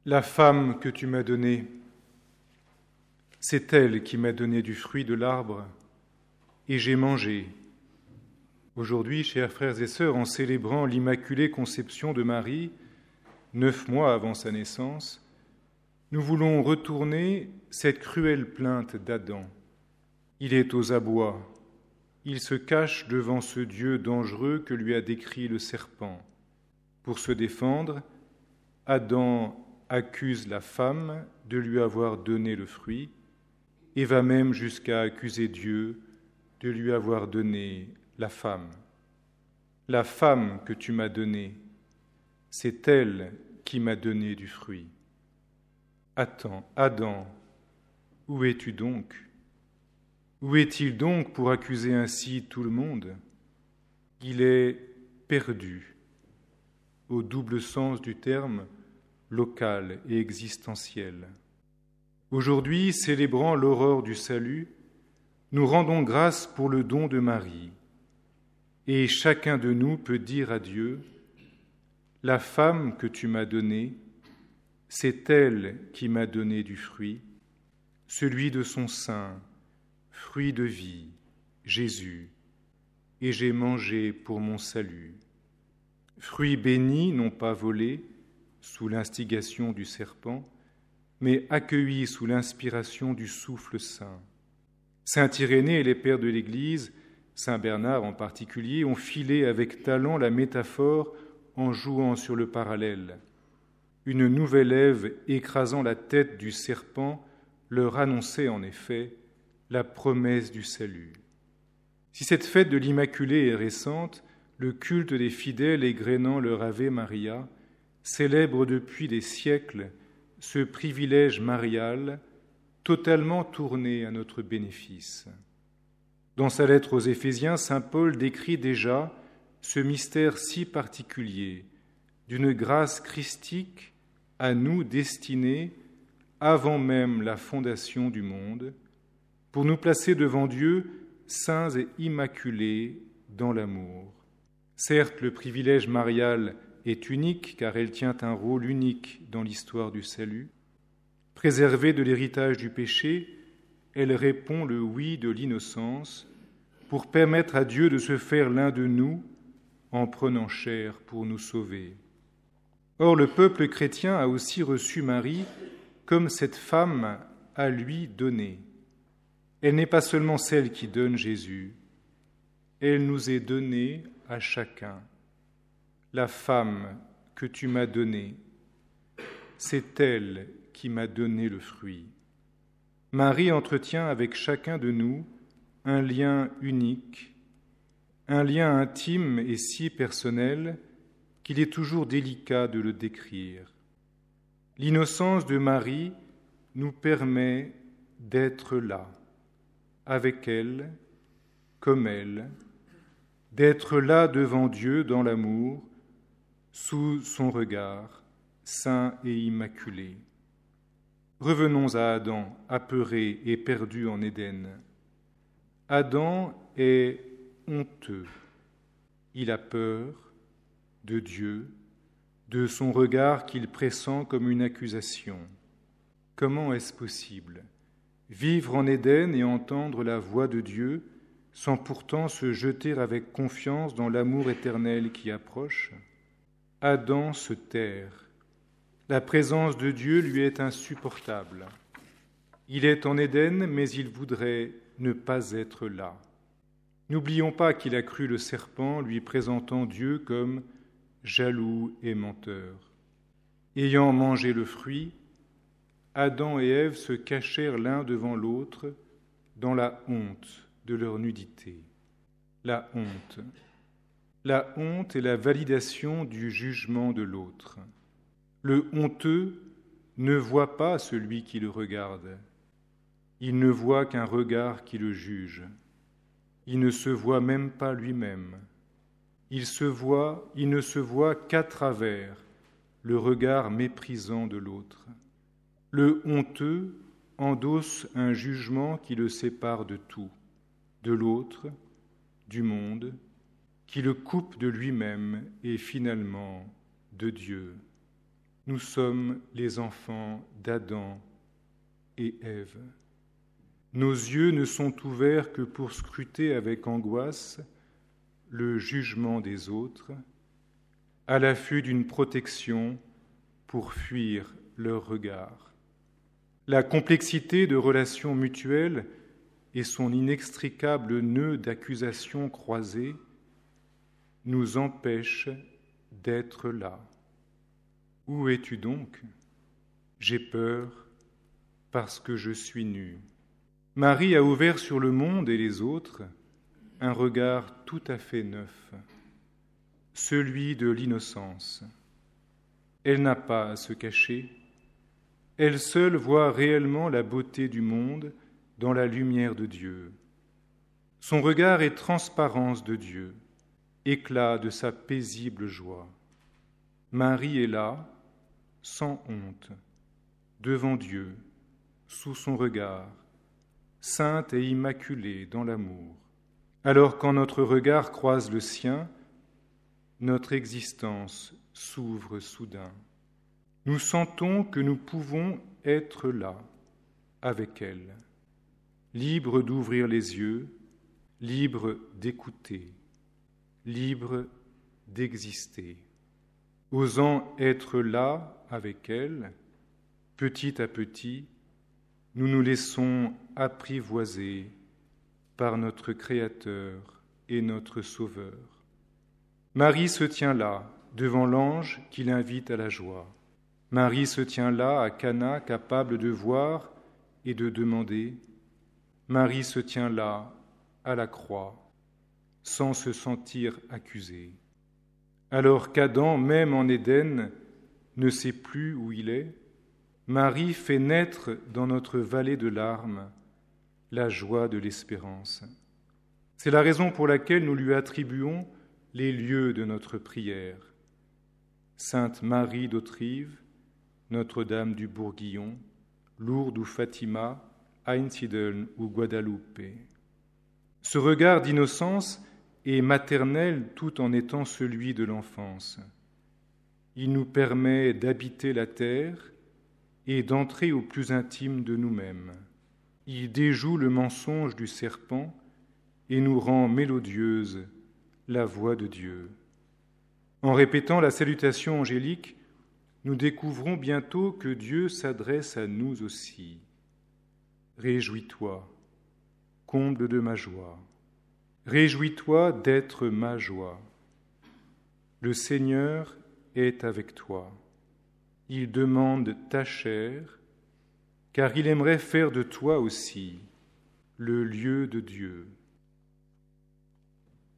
La femme que tu m'as donnée, c'est elle qui m'a donné du fruit de l'arbre, et j'ai mangé. Aujourd'hui, chers frères et sœurs, en célébrant l'Immaculée Conception de Marie, 9 mois avant sa naissance, nous voulons retourner cette cruelle plainte d'Adam. Il est aux abois, il se cache devant ce Dieu dangereux que lui a décrit le serpent. Pour se défendre, Adam accuse la femme de lui avoir donné le fruit et va même jusqu'à accuser Dieu de lui avoir donné la femme. La femme que tu m'as donnée, c'est elle qui m'a donné du fruit. Attends, Adam, où es-tu donc? Où est-il donc pour accuser ainsi tout le monde? Il est perdu, au double sens du terme, local et existentiel. Aujourd'hui, célébrant l'aurore du salut, nous rendons grâce pour le don de Marie. Et chacun de nous peut dire à Dieu, « La femme que tu m'as donnée, c'est elle qui m'a donné du fruit, celui de son sein, fruit de vie, Jésus, et j'ai mangé pour mon salut. Fruit béni, non pas volé, sous l'instigation du serpent, mais accueilli sous l'inspiration du souffle saint. » Saint Irénée et les pères de l'Église, Saint Bernard en particulier, ont filé avec talent la métaphore en jouant sur le parallèle. Une nouvelle Ève écrasant la tête du serpent leur annonçait en effet la promesse du salut. Si cette fête de l'Immaculée est récente, le culte des fidèles égrénant leur Ave Maria célèbre depuis des siècles ce privilège marial totalement tourné à notre bénéfice. Dans sa lettre aux Éphésiens, saint Paul décrit déjà ce mystère si particulier d'une grâce christique à nous destinée avant même la fondation du monde, pour nous placer devant Dieu saints et immaculés dans l'amour. Certes, le privilège marial est unique car elle tient un rôle unique dans l'histoire du salut. Préservée de l'héritage du péché, elle répond le oui de l'innocence pour permettre à Dieu de se faire l'un de nous en prenant chair pour nous sauver. Or, le peuple chrétien a aussi reçu Marie comme cette femme a lui donné. Elle n'est pas seulement celle qui donne Jésus, elle nous est donnée à chacun. La femme que tu m'as donnée, c'est elle qui m'a donné le fruit. Marie entretient avec chacun de nous un lien unique, un lien intime et si personnel qu'il est toujours délicat de le décrire. L'innocence de Marie nous permet d'être là, avec elle, comme elle, d'être là devant Dieu dans l'amour, sous son regard, saint et immaculé. Revenons à Adam, apeuré et perdu en Éden. Adam est honteux. Il a peur de Dieu, de son regard qu'il pressent comme une accusation. Comment est-ce possible? Vivre en Éden et entendre la voix de Dieu sans pourtant se jeter avec confiance dans l'amour éternel qui approche? Adam se terre. La présence de Dieu lui est insupportable. Il est en Éden, mais il voudrait ne pas être là. N'oublions pas qu'il a cru le serpent, lui présentant Dieu comme jaloux et menteur. Ayant mangé le fruit, Adam et Ève se cachèrent l'un devant l'autre dans la honte de leur nudité. La honte. La honte est la validation du jugement de l'autre. Le honteux ne voit pas celui qui le regarde. Il ne voit qu'un regard qui le juge. Il ne se voit même pas lui-même. Il ne se voit qu'à travers le regard méprisant de l'autre. Le honteux endosse un jugement qui le sépare de tout, de l'autre, du monde, qui le coupe de lui-même et finalement de Dieu. Nous sommes les enfants d'Adam et Ève. Nos yeux ne sont ouverts que pour scruter avec angoisse le jugement des autres, à l'affût d'une protection pour fuir leur regard. La complexité de relations mutuelles et son inextricable nœud d'accusations croisées nous empêchent d'être là. Où es-tu donc ? J'ai peur parce que je suis nu. Marie a ouvert sur le monde et les autres un regard tout à fait neuf, celui de l'innocence. Elle n'a pas à se cacher. Elle seule voit réellement la beauté du monde dans la lumière de Dieu. Son regard est transparence de Dieu, éclat de sa paisible joie. Marie est là, sans honte, devant Dieu, sous son regard, sainte et immaculée dans l'amour. Alors quand notre regard croise le sien, notre existence s'ouvre soudain. Nous sentons que nous pouvons être là, avec elle, libres d'ouvrir les yeux, libres d'écouter, libres d'exister. Osant être là, avec elle, petit à petit, nous nous laissons apprivoiser par notre Créateur et notre Sauveur. Marie se tient là, devant l'ange qui l'invite à la joie. Marie se tient là, à Cana, capable de voir et de demander. Marie se tient là, à la croix, sans se sentir accusée. Alors qu'Adam, même en Éden, ne sait plus où il est, Marie fait naître dans notre vallée de larmes la joie de l'espérance. C'est la raison pour laquelle nous lui attribuons les lieux de notre prière. Sainte Marie d'Autrive, Notre-Dame du Bourguillon, Lourdes ou Fatima, Einsiedeln ou Guadalupe. Ce regard d'innocence est maternel tout en étant celui de l'enfance. Il nous permet d'habiter la terre et d'entrer au plus intime de nous-mêmes. Il déjoue le mensonge du serpent et nous rend mélodieuse la voix de Dieu. En répétant la salutation angélique, nous découvrons bientôt que Dieu s'adresse à nous aussi. Réjouis-toi, comble de ma joie. Réjouis-toi d'être ma joie. Le Seigneur est avec toi. Il demande ta chair, car il aimerait faire de toi aussi le lieu de Dieu.